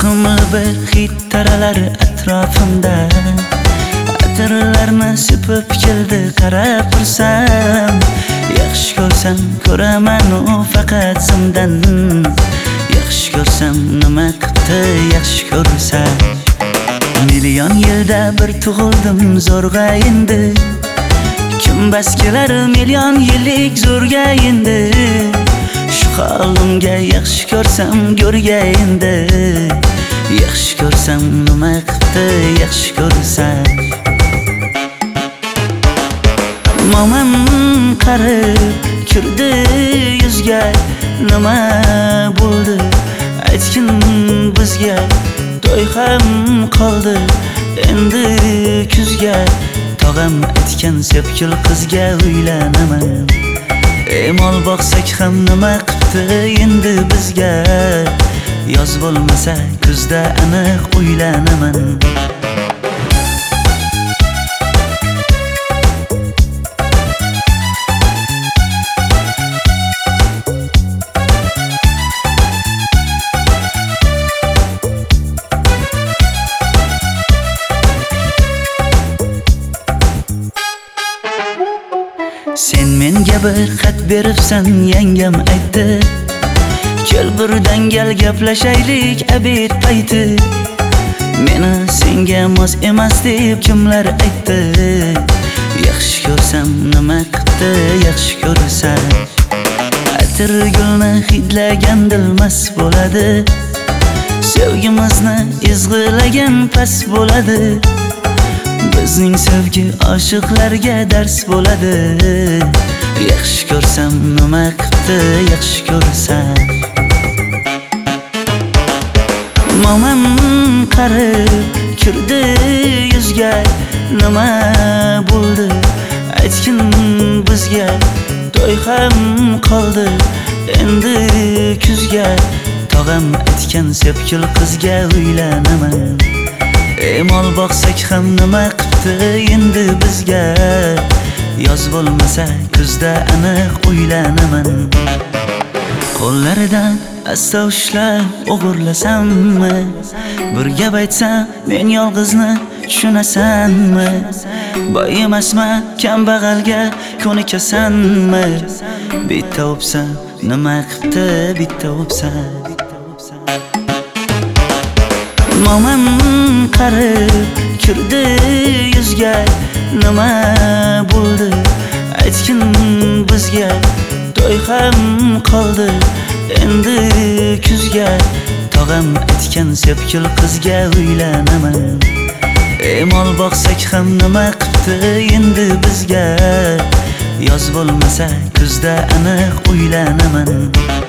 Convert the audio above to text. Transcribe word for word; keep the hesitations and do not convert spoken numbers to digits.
Yoqimli bir hid taralar atrofimda. Atirlarni sepib keldi qarab tursam. Yaxshi ko'rsam ko'raman u faqat simdan. Yaxshi ko'rsam nima qildi yaxshi ko'rsa. Million yilda bir tug'ildim zo'rg'a endi. Kim bas kelar million yillik zo'rga endi. Shu holimga yaxshi ko'rsam go'rga endi. Yaxshi ko'rsam nima qildi yaxshi ko'rsa. Momam qarib kirdi yuzga, nima bo'ldi aytgin bizga. To'y ham qoldi endi kuzga. Tog'am aytgan sepkil qizga uylanaman. Emol boqsak ham nima qildi endi bizga. Yoz bo'lmasa kuzda aniq uylanaman. Sen menga bir xat beribsan, yangam aytdi. Kel birdan gal gaplashaylik abid payti. Meni senga mos emas deb kimlar aytdi. Yaxshi ko'rsam nima qildi yaxshi ko'rsa. Atir gulni hidlagan dilmas bo'ladi. Sevgimizni izg'ilagan pas bo'ladi. Bizning sevgi oshiqlarga dars bo'ladi. Yaxshi ko'rsam nima qildi yaxshi ko'rsa. Momam qarib kirdi yuzga, nima bo'ldi aytgin bizga. To'y ham qoldi endi kuzga. Tog'am aytgan sepkil qizga uylanaman. Emol boqsak ham nima qildi endi bizga. Yoz bo'lmasa kuzda aniq uylanaman. Qo'llaridan asta ushlab o'g'irlasammi? Bir gap aytsam men yolg'izni tushunasanmi? Boy emasman kambag'alga ko'nikasanmi? Bitta o'psa nima qildi bitta o'psa. Momam qarib kirdi yuzga, nima bo'ldi aytgin bizga. To'y ham qoldi endi kuzga. Tog'am aytgan sepkil qizga uylanaman. Emol boqsak ham nima qildi endi bizga. Yoz bo'lmasa kuzda aniq uylanaman.